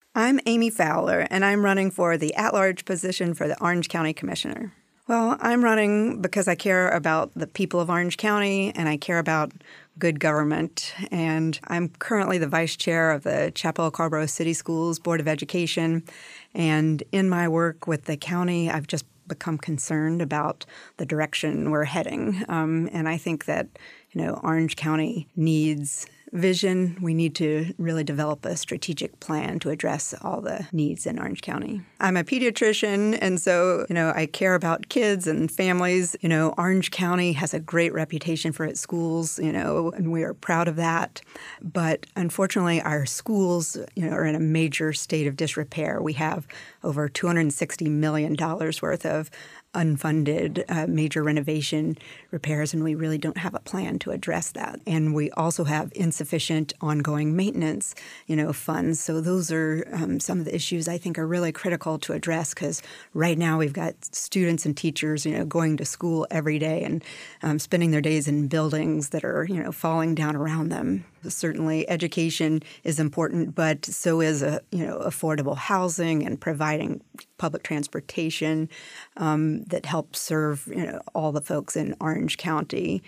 I'm Amy Fowler, and I'm running for the at-large position for the Orange County Commissioner. Well, I'm running because I care about the people of Orange County, and I care about good government. And I'm currently the vice chair of the Chapel Scarborough City Schools Board of Education. And in my work with the county, I've just become concerned about the direction we're heading. And I think that, Orange County needs vision. We need to really develop a strategic plan to address all the needs in Orange County. I'm a pediatrician, and so, I care about kids and families. Orange County has a great reputation for its schools, and we are proud of that. But unfortunately, our schools, are in a major state of disrepair. We have over $260 million worth of unfunded major renovation repairs, and we really don't have a plan to address that. And we also have insufficient ongoing maintenance, funds. So those are some of the issues I think are really critical to address, because right now we've got students and teachers, going to school every day and spending their days in buildings that are, falling down around them. Certainly education is important, but so is affordable housing and providing public transportation that helps serve all the folks in Orange County.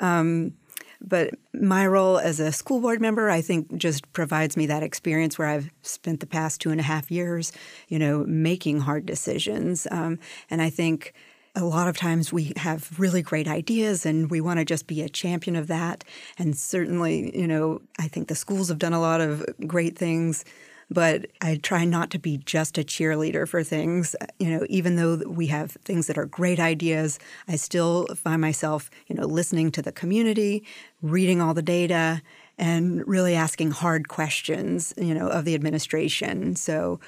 But my role as a school board member, I think, just provides me that experience where I've spent the past 2.5 years, making hard decisions. And I think a lot of times we have really great ideas and we want to just be a champion of that. And certainly, I think the schools have done a lot of great things, but I try not to be just a cheerleader for things. Even though we have things that are great ideas, I still find myself, listening to the community, reading all the data, and really asking hard questions, of the administration. So,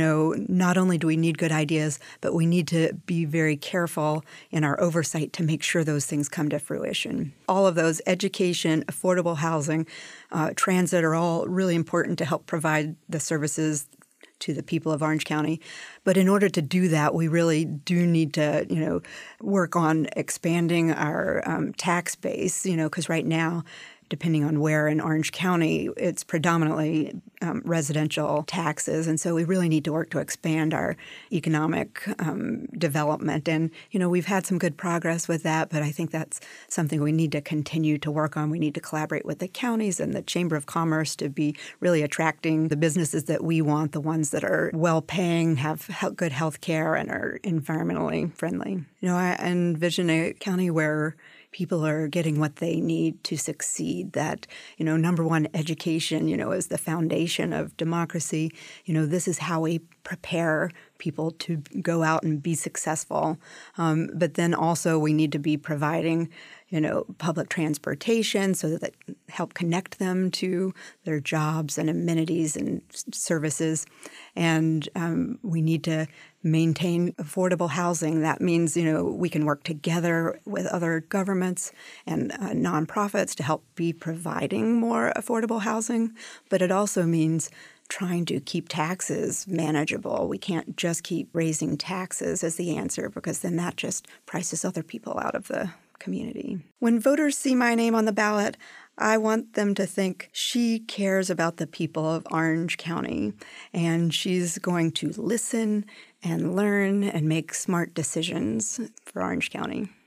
not only do we need good ideas, but we need to be very careful in our oversight to make sure those things come to fruition. All of those, education, affordable housing, transit, are all really important to help provide the services to the people of Orange County. But in order to do that, we really do need to, work on expanding our tax base, because right now, depending on where in Orange County, it's predominantly residential taxes. And so we really need to work to expand our economic development. And, we've had some good progress with that, but I think that's something we need to continue to work on. We need to collaborate with the counties and the Chamber of Commerce to be really attracting the businesses that we want, the ones that are well-paying, have good health care, and are environmentally friendly. I envision a county where people are getting what they need to succeed. That, number one, education, is the foundation of democracy. This is how we prepare people to go out and be successful. But then also we need to be providing, public transportation so that help connect them to their jobs and amenities and services. And we need to maintain affordable housing. That means, we can work together with other governments and nonprofits to help be providing more affordable housing. But it also means trying to keep taxes manageable. We can't just keep raising taxes as the answer, because then that just prices other people out of the community. When voters see my name on the ballot, I want them to think she cares about the people of Orange County, and she's going to listen and learn and make smart decisions for Orange County.